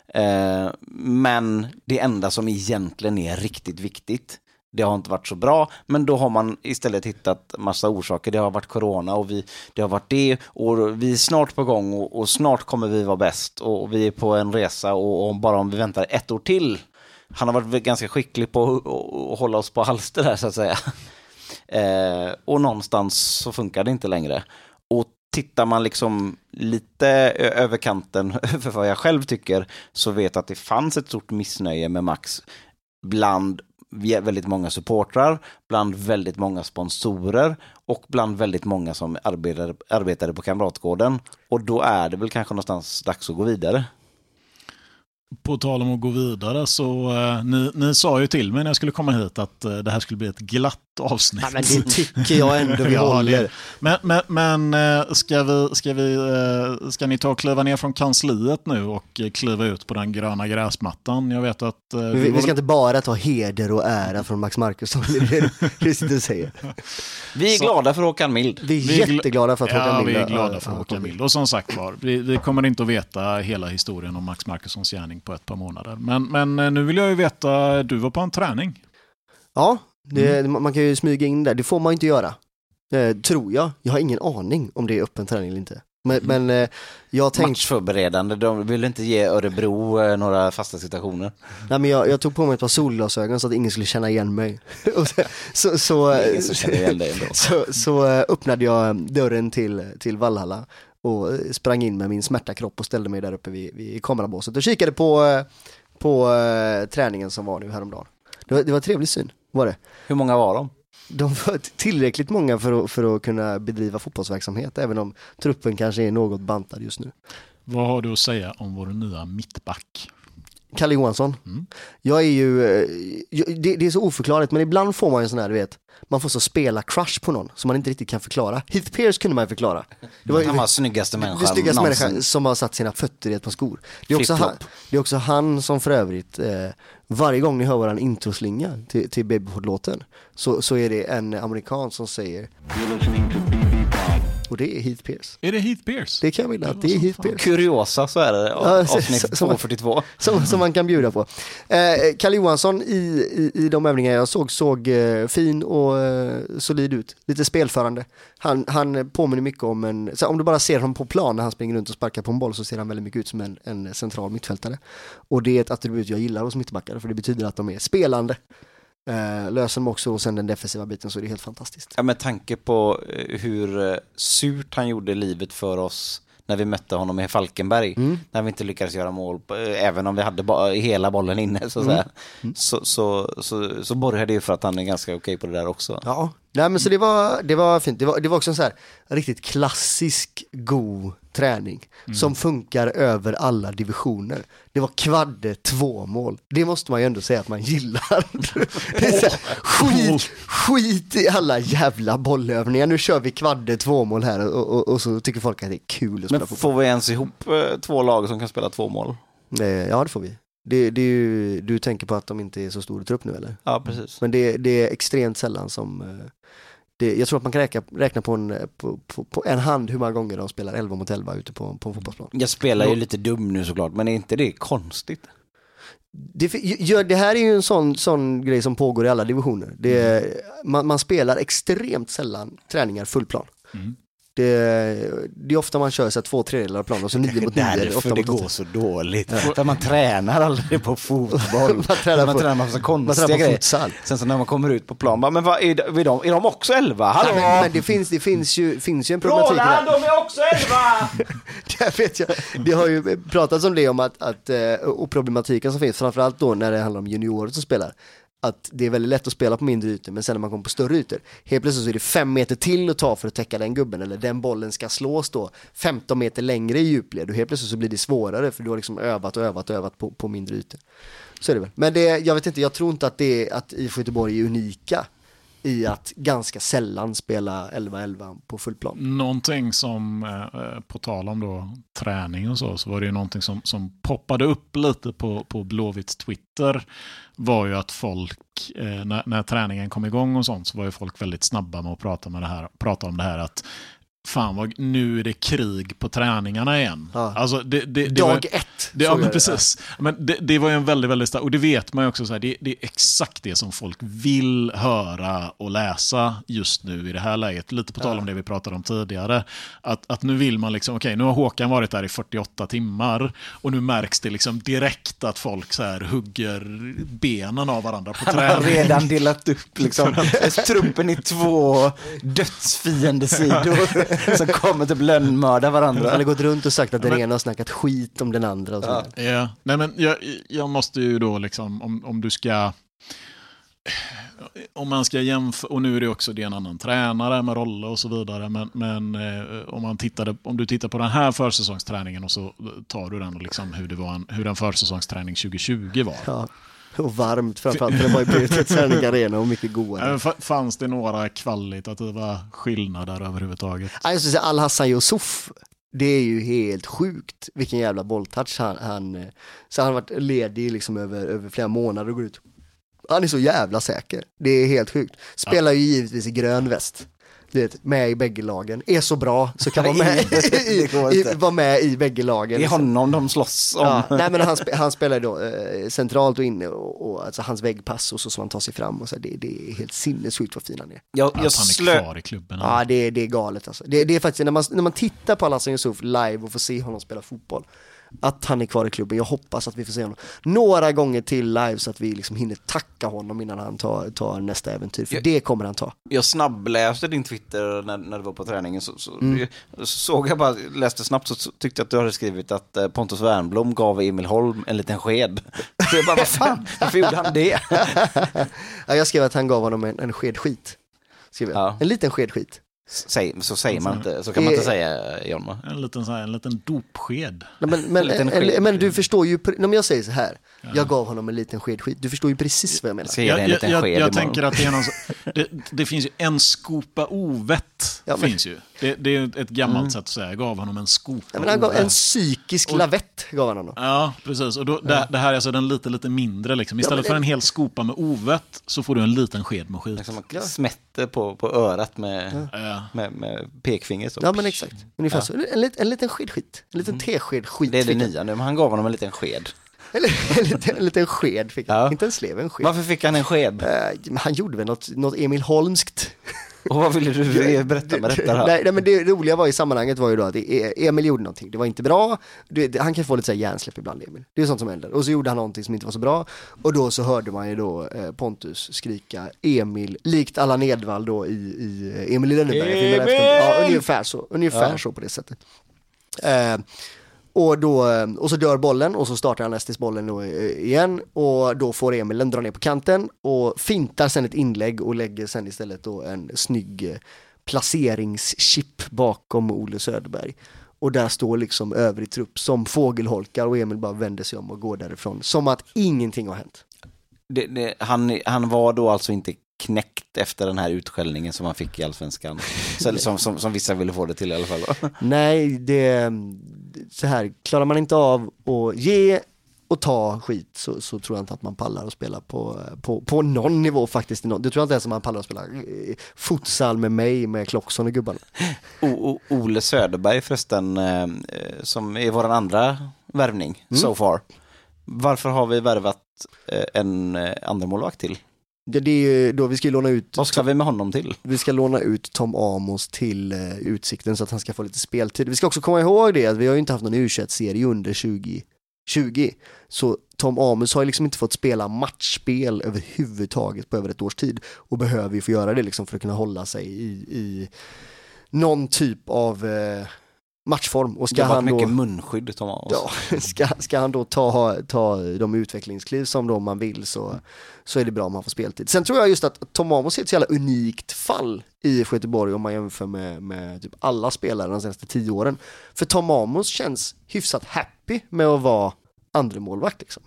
Men det enda som egentligen är riktigt viktigt, det har inte varit så bra, men då har man istället hittat massa orsaker. Det har varit corona och det har varit det, och vi är snart på gång och snart kommer vi vara bäst, och vi är på en resa, och bara om vi väntar 1 år till. Han har varit ganska skicklig på att hålla oss på halster här, så att säga. Och någonstans så funkar det inte längre. Och tittar man liksom lite över kanten för vad jag själv tycker, så vet att det fanns ett stort missnöje med Max bland väldigt många supportrar, bland väldigt många sponsorer och bland väldigt många som arbetade på Kamratgården. Och då är det väl kanske någonstans dags att gå vidare. På tal om att gå vidare, så ni sa ju till mig när jag skulle komma hit att det här skulle bli ett glatt avsnitt. Ja, men det tycker jag ändå vi håller. Men ska ni ta och kliva ner från kansliet nu och kliva ut på den gröna gräsmattan? Jag vet att vi ska inte bara ta heder och ära från Max Markusson, det sitter och säger. Vi är glada för Håkan Mild. Vi är jätteglada för att Håkan Mild. Ja, vi är glada för Håkan Mild. Och som sagt var, vi kommer inte att veta hela historien om Max Markussons gärning på ett par månader. Men nu vill jag ju veta, du var på en träning. Ja, man kan ju smyga in där. Det får man inte göra. Tror jag. Jag har ingen aning om det är öppen träning eller inte. Men jag tänkte... Matchförberedande, de vill inte ge Örebro några fasta situationer. Nej, men jag tog på mig ett par solglasögon så att ingen skulle känna igen mig. Så öppnade jag dörren till Valhalla och sprang in med min smärtakropp och ställde mig där uppe vid kamerabåset och kikade på träningen som var nu häromdagen. Det var trevlig syn, var det. Hur många var de? De var tillräckligt många för att kunna bedriva fotbollsverksamhet, även om truppen kanske är något bantad just nu. Vad har du att säga om vår nya mittback? Kalle Johansson. Jag är ju... Det är så oförklarligt, men ibland får man ju sån här, du vet, man får så spela crush på någon som man inte riktigt kan förklara. Heath Pierce kunde man förklara. Han var snyggaste människan. Det snyggaste människan som har satt sina fötter i ett par skor. Det är också han som för övrigt, varje gång ni hör våran introslinga till Babypod-låten, så är det en amerikan som säger... You're listening to BB Pod. Och det är Heath Pierce. Är det Heath Pierce? Det kan jag vilja att det är Heath Pierce. Kuriosa, så är det. Avsnitt 242. Som man kan bjuda på. Kalle Johansson i de övningar jag såg fin och solid ut. Lite spelförande. Han påminner mycket om om du bara ser honom på plan när han springer runt och sparkar på en boll, så ser han väldigt mycket ut som en central mittfältare. Och det är ett attribut jag gillar hos mittbackare, för det betyder att de är spelande. Löser de också och sen den defensiva biten, så är det helt fantastiskt. Ja, med tanke på hur surt han gjorde livet för oss när vi mötte honom i Falkenberg, när vi inte lyckades göra mål, även om vi hade hela bollen inne, så att säga. Så borgar det ju för att han är ganska okej på det där också. Ja, nej, men så det var fint. Det var också en så här riktigt klassisk god träning som funkar över alla divisioner. Det var kvadde 2-mål. Det måste man ju ändå säga att man gillar. Det är så här, skit i alla jävla bollövningar. Nu kör vi kvadde 2-mål här och så tycker folk att det är kul att spela fotboll. Får vi ens ihop 2 lag som kan spela 2 mål? Ja, det får vi. Det är ju, du tänker på att de inte är så stor trupp nu, eller? Ja, precis. Men det är extremt sällan som... jag tror att man kan räkna på en hand hur många gånger de spelar 11 mot 11 ute på en fotbollsplan. Jag spelar ju lite dum nu såklart, men är inte det konstigt? Det här är ju en sån grej som pågår i alla divisioner. Man spelar extremt sällan träningar fullplan. Det är ofta man kör så 2/3 av planen och så 9 mot 9. Därför det går så dåligt. För man tränar aldrig på fotboll. man tränar massa konstiga grejer. Sen så när man kommer ut på plan, men vad är de också 11? Hallå? Men det finns ju en problematik. Roland, de är också 11! Det vet jag. Det har ju pratats om det, om att och problematiken som finns, framförallt då när det handlar om juniorer som spelar. Att det är väldigt lätt att spela på mindre ytor, men sen när man kommer på större ytor, helt plötsligt så är det 5 meter till att ta för att täcka den gubben, eller den bollen ska slås då 15 meter längre i djupled, och helt plötsligt så blir det svårare för du har liksom övat på mindre ytor. Så är det väl. Men jag vet inte, jag tror inte att IFK Göteborg är unika i att ganska sällan spela 11-11 på full plan. Någonting som, på tal om då träning och så var det ju någonting som poppade upp lite på Blåvitts Twitter, var ju att folk, när träningen kom igång och sånt, så var ju folk väldigt snabba med att prata om det här att fan, nu är det krig på träningarna igen. Ja. Alltså Dag 1. Ja, men precis. Men det var ju en väldigt, väldigt stark, och det vet man ju också så här, det är exakt det som folk vill höra och läsa just nu i det här läget. Lite på tal om det vi pratade om tidigare. Att nu vill man liksom, okej, nu har Håkan varit där i 48 timmar och nu märks det liksom direkt att folk så här hugger benen av varandra på träning. Han har redan delat upp liksom truppen i 2 dödsfiendesidor som kommer typ lönnmörda varandra. Han har gått runt och sagt att den ena har snackat skit om den andra och så. Ja, nej men jag måste ju då liksom, om du ska, om man ska jämföra, och nu är det också det en annan tränare med roller och så vidare, men om du tittar på den här försäsongsträningen och så tar du den och liksom hur en försäsongsträning 2020 var. Ja. Och varmt framförallt, för det var ju prioritetsvärning arena och mycket godare. Fanns det några kvalitativa skillnader överhuvudtaget? Jag skulle säga Al-Hassan Yusuf, det är ju helt sjukt vilken jävla bolltouch så han har varit ledig liksom över flera månader och går ut. Han är så jävla säker. Det är helt sjukt. Spelar ju givetvis i grön väst. Med i bägge lagen. Är så bra så kan vara med i bägge lagen. Det är honom de slåss om. Ja, nej, men han spelar då centralt och inne och alltså hans väggpass och så som han tar sig fram och så det är helt sinnessjukt vad fin han är. Att han är kvar i klubben. Ja, det är galet alltså. Det är faktiskt när man tittar på Al-Hassan Yusuf live och får se honom spela fotboll, att han är kvar i klubben. Jag hoppas att vi får se honom några gånger till live så att vi liksom hinner tacka honom innan han tar nästa äventyr. För det kommer han ta. Jag snabbläste din Twitter när du var på träningen. Såg jag bara, läste snabbt, så tyckte jag att du hade skrivit att Pontus Wernbloom gav Emil Holm en liten sked. Så jag bara, vad fan? Varför gjorde han det? Ja, jag skrev att han gav honom en sked skit. Ja. En liten sked skit. Så säger man inte, så kan man inte säga, Jonna. En liten dopsked. Men du förstår ju, när jag säger så här, jag gav honom en liten sked skit. Du förstår ju precis vad jag menar. Jag tänker att det är någon, det finns ju en skopa ovett, finns ju. Det är ett gammalt sätt att säga. Jag gav honom en skopa. Ja, men han gav en psykisk lavett gav han honom. Ja, precis. Och då, det här är alltså den lite mindre liksom. Istället för en hel skopa med ovett så får du en liten sked med skit. Liksom man smätter på örat med pekfingret. Ja, men exakt. Ungefär så. En liten sked skit. En liten tesked skit. Det är det nya nu, men han gav honom en liten sked. En liten sked fick han. Inte en slev, en sked. Varför fick han en sked? Han gjorde väl något Emil Holmskt. Och vad ville du berätta med detta här? Nej, men det roliga var i sammanhanget var ju då att Emil gjorde någonting. Det var inte bra. Han kan få lite så här hjärnsläpp ibland, Emil. Det är sånt som händer. Och så gjorde han någonting som inte var så bra. Och då så hörde man ju då Pontus skrika Emil, likt Allan Edwall då i Emil i Lönneberga. Ja, ungefär så på det sättet. Och så dör bollen och så startar han Estes bollen då igen och då får Emil den dra ner på kanten och fintar sen ett inlägg och lägger sen istället då en snygg placeringschip bakom Ole Söderberg. Och där står liksom övrig trupp som fågelholkar och Emil bara vänder sig om och går därifrån som att ingenting har hänt. Han var då alltså inte knäckt efter den här utskällningen som han fick i Allsvenskan. Som vissa ville få det till i alla fall. Nej, så här, klarar man inte av att ge och ta skit så tror jag inte att man pallar att spela på någon nivå faktiskt. Det tror jag inte ens att man pallar att spela futsal med mig, med Klockson och gubbarna. Ole Söderberg förresten, som är vår andra värvning so far. Varför har vi värvat en andra målvakt till? Det är då vi ska låna ut. Vad ska vi med honom till? Vi ska låna ut Tom Amos till Utsikten så att han ska få lite speltid. Vi ska också komma ihåg det att vi har ju inte haft någon U21-serie under 2020. Så Tom Amos har ju liksom inte fått spela matchspel överhuvudtaget på över ett års tid och behöver ju få göra det liksom för att kunna hålla sig i någon typ av matchform. Och ska han mycket munskydd, Tom Amos. Ja, ska han då ta de utvecklingskliv som då man vill så är det bra om han får speltid. Sen tror jag just att Tom Amos är ett så jävla unikt fall i Göteborg om man jämför med typ alla spelare de senaste 10 åren. För Tom Amos känns hyfsat happy med att vara andra målvakt liksom.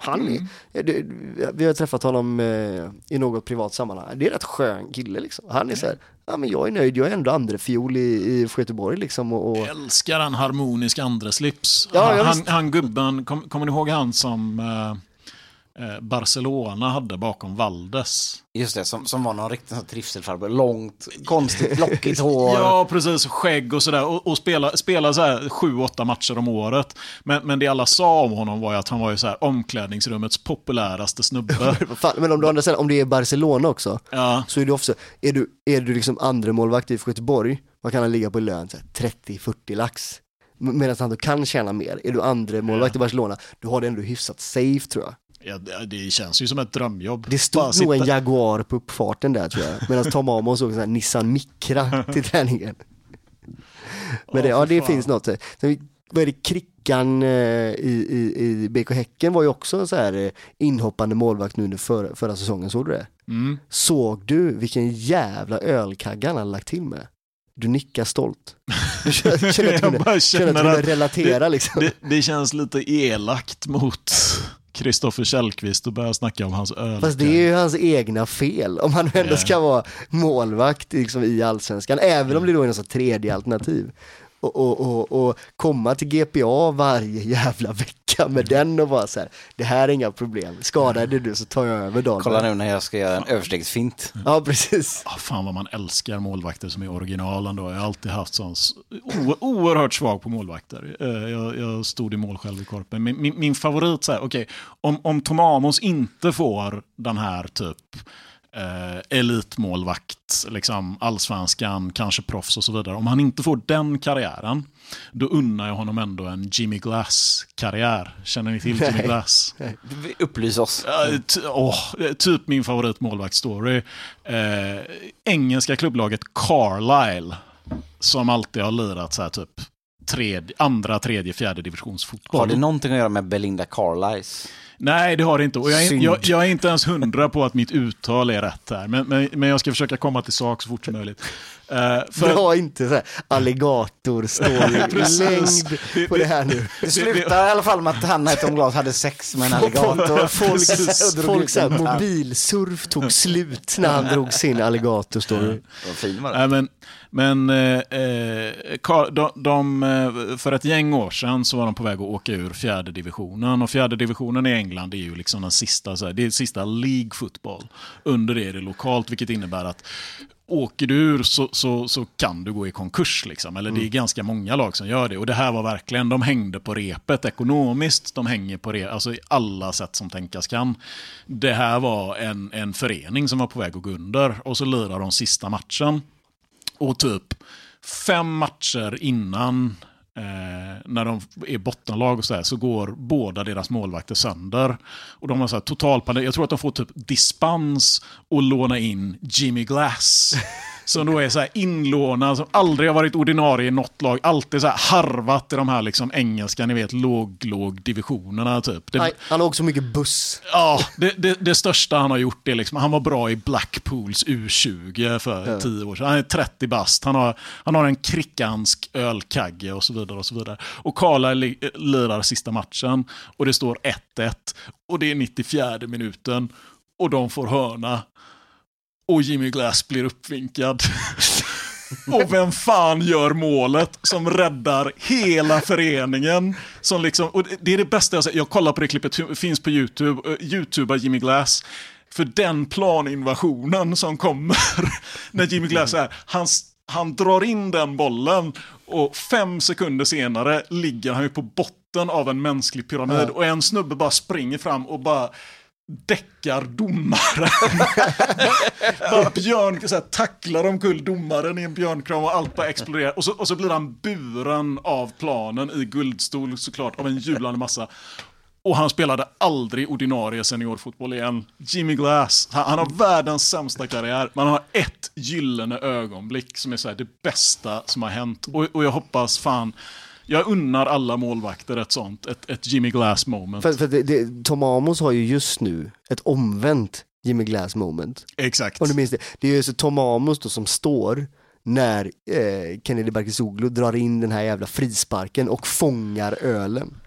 Vi har träffat honom i något privat sammanhang. Det är rätt skön kille liksom. Han är så här, ja men jag är nöjd, jag är ändå andra fiol i Göteborg liksom. Jag älskar en harmonisk andra slips. Ja, han gubben, kommer ni ihåg han som Barcelona hade bakom Valdes? Just det, som var någon riktigt trivselfarbror. Långt, konstigt, lockigt hår. Ja, precis. Skägg och sådär. Och spela så här 7-8 matcher om året. Men det alla sa om honom var ju att han var ju så här omklädningsrummets populäraste snubbe. Men om det är Barcelona också, så är det också, är du liksom andra målvakt i Göteborg, vad kan han ligga på lön? 30-40 lax. Medan han då kan tjäna mer. Är du andra målvakt i Barcelona, du har det ändå hyfsat safe, tror jag. Ja, det känns ju som ett drömjobb. Det stod nog en Jaguar på uppfarten där, tror jag. Medan Tom Amos såg en sån här Nissan Micra till träningen. Men det finns något. Vad är det, Krickan i BK Häcken var ju också en så här inhoppande målvakt nu under förra säsongen, såg du det? Såg du vilken jävla ölkagga han hade lagt till med? Du nickar stolt. Du känner att du relaterar liksom. Det känns lite elakt mot Kristoffer Källqvist och börja snacka om hans öl. Fast det är ju hans egna fel om han ändå ska vara målvakt liksom, i Allsvenskan. Även om det då är något tredje alternativ. Och komma till GPA varje jävla vecka med den och bara så här, det här är inga problem. Skadade du så tar jag över dagen. Kolla nu när jag ska göra en överstegsfint. Ja, precis. Fan vad man älskar målvakter som är originalen då. Jag har alltid haft sån oerhört svag på målvakter. Jag stod i mål själv i Korpen. Min favorit så här, okej, om Tom Amos inte får den här typ elitmålvakt, liksom allsvenskan, kanske proffs och så vidare. Om han inte får den karriären, då unnar jag honom ändå en Jimmy Glass-karriär. Känner ni till Jimmy Glass? Upplys oss. Typ min favoritmålvakt-story. Engelska klubblaget Carlisle, som alltid har lirat så här typ andra, tredje, fjärde divisionsfotboll. Har det någonting att göra med Belinda Carlisle? Nej, det har det inte. Och jag är inte ens 100 på att mitt uttal är rätt här. Men jag ska försöka komma till sak så fort som möjligt. Bra, inte så här alligator står längd på det här nu. Det slutar i alla fall med att Hanna i Tom Glas hade sex med en alligator. Folk så här, mobilsurf tog slut när han drog sin alligator-story. För ett gäng år sedan så var de på väg att åka ur fjärde divisionen. Och fjärde divisionen i England är ju liksom den sista, så här, det är sista League football. Under det är det lokalt, vilket innebär att åker du ur så kan du gå i konkurs liksom. Eller det är ganska många lag som gör det. Och det här var verkligen, de hängde på repet ekonomiskt. De hänger på repet, alltså i alla sätt som tänkas kan. Det här var en förening som var på väg att gå under. Och så lirar de sista matchen. Och typ 5 matcher innan, när de är bottenlag och så går båda deras målvakter sönder. Och de har så här totalpanik. Jag tror att de får typ dispens och låna in Jimmy Glass. Som då är så här inlånad, som aldrig har varit ordinarie i något lag. Alltid så här harvat i de här liksom engelska, ni vet, låg divisionerna typ. Han har också mycket buss. Ja, det största han har gjort är liksom, han var bra i Blackpools U20 för 10 år sedan. Han är 30 bast. Han har en krickansk ölkagge och så vidare och så vidare. Och Karla lirar sista matchen och det står 1-1 och det är 94:e minuten och de får hörna. Och Jimmy Glass blir uppvinkad. Och vem fan gör målet som räddar hela föreningen? Som liksom, och det är det bästa jag sett. Jag kollar på det klippet, det finns på YouTube. YouTubear Jimmy Glass. För den planinvasionen som kommer när Jimmy Glass är, han drar in den bollen och 5 sekunder senare ligger han ju på botten av en mänsklig pyramid. Och en snubbe bara springer fram och bara däckar domaren. Björn så här, tacklar omkull domaren i en björnkram och allt bara exploderar. Och så blir han buren av planen i guldstol såklart av en jublande massa. Och han spelade aldrig ordinarie seniorfotboll igen. Jimmy Glass, han har världens sämsta karriär. Man har ett gyllene ögonblick som är så här, det bästa som har hänt. Och jag hoppas fan, jag unnar alla målvakter ett sånt, ett Jimmy Glass moment. För Tom Amos har ju just nu ett omvänt Jimmy Glass moment. Exakt. Om du minns det. Det är ju så Tom Amos då som står när Kennedy Bakircioglu drar in den här jävla frisparken och fångar ölen.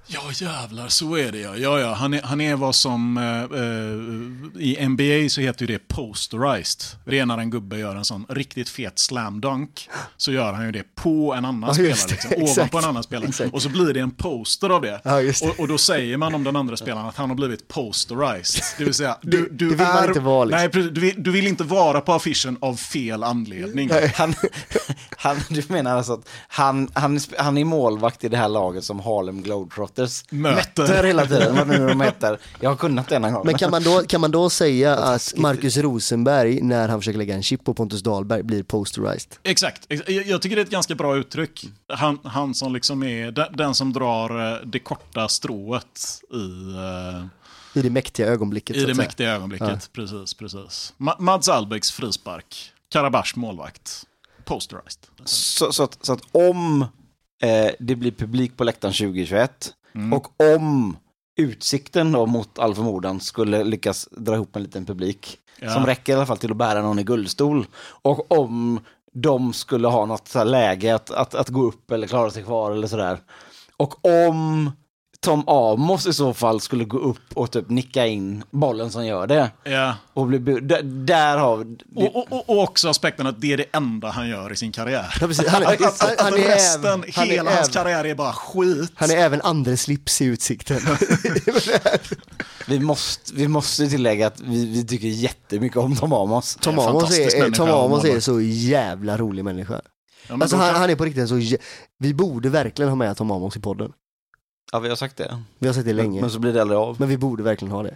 Ja jävlar, så är det ja. Han är vad som i NBA så heter ju det posterized. Det är när en gubbe gör en sån riktigt fet slam dunk, så gör han ju det på en annan spelare liksom, ovanpå en annan spelare. Exakt. Och så blir det en poster av det. Ja, och då säger man om den andra spelaren att han har blivit posterized. Det vill säga du vill man inte vara liksom. Nej, du vill inte vara på affischen av fel anledning. Du menar alltså att han är målvakt i det här laget som Harlem Globetrotters möter hela tiden. Vad nu de heter. Jag har kunnat det en gång. Men kan man då säga att Marcus Rosenberg, när han försöker lägga en chip på Pontus Dahlberg, blir posterized? Exakt. Jag tycker det är ett ganska bra uttryck. Han som liksom är den som drar det korta strået i det mäktiga ögonblicket. I det mäktiga ögonblicket, ja. Precis. Mads Albeks frispark. Karabach målvakt. Posterized. Så att om det blir publik på läktaren 2021 och om Utsikten då mot all förmodan skulle lyckas dra ihop en liten publik som räcker i alla fall till att bära någon i guldstol, och om de skulle ha något så här läge att gå upp eller klara sig kvar eller sådär, och om Tom Amos i så fall skulle gå upp och typ nicka in bollen som gör det. Ja. Och bli där har vi... Och också aspekten att det är det enda han gör i sin karriär. Ja, precis. Hans karriär är bara skit. Han är även andra slips i Utsikten. Vi måste tillägga att vi tycker jättemycket om Tom Amos. Tom Amos är så jävla rolig människa. Ja, alltså han är på riktigt så... Vi borde verkligen ha med Tom Amos i podden. Ja, vi har sagt det. Vi har sagt det länge. Men så blir det aldrig av. Men vi borde verkligen ha det.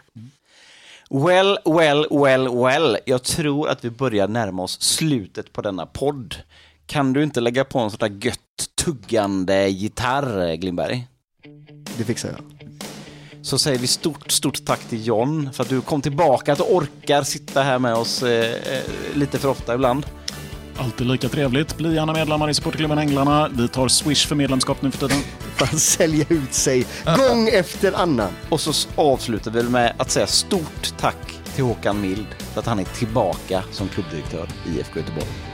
Well. Jag tror att vi börjar närma oss slutet på denna podd. Kan du inte lägga på en sån där gött tuggande gitarr, Glimberg? Det fixar jag. Så säger vi stort tack till John för att du kom tillbaka, att du orkar sitta här med oss lite för ofta ibland. Alltid lika trevligt. Bli gärna medlemmar i supportklubben Änglarna. Vi tar Swish för medlemskap nu för tiden. För att sälja ut sig gång efter annan. Och så avslutar vi med att säga stort tack till Håkan Mild för att han är tillbaka som klubbdirektör i IFK Göteborg.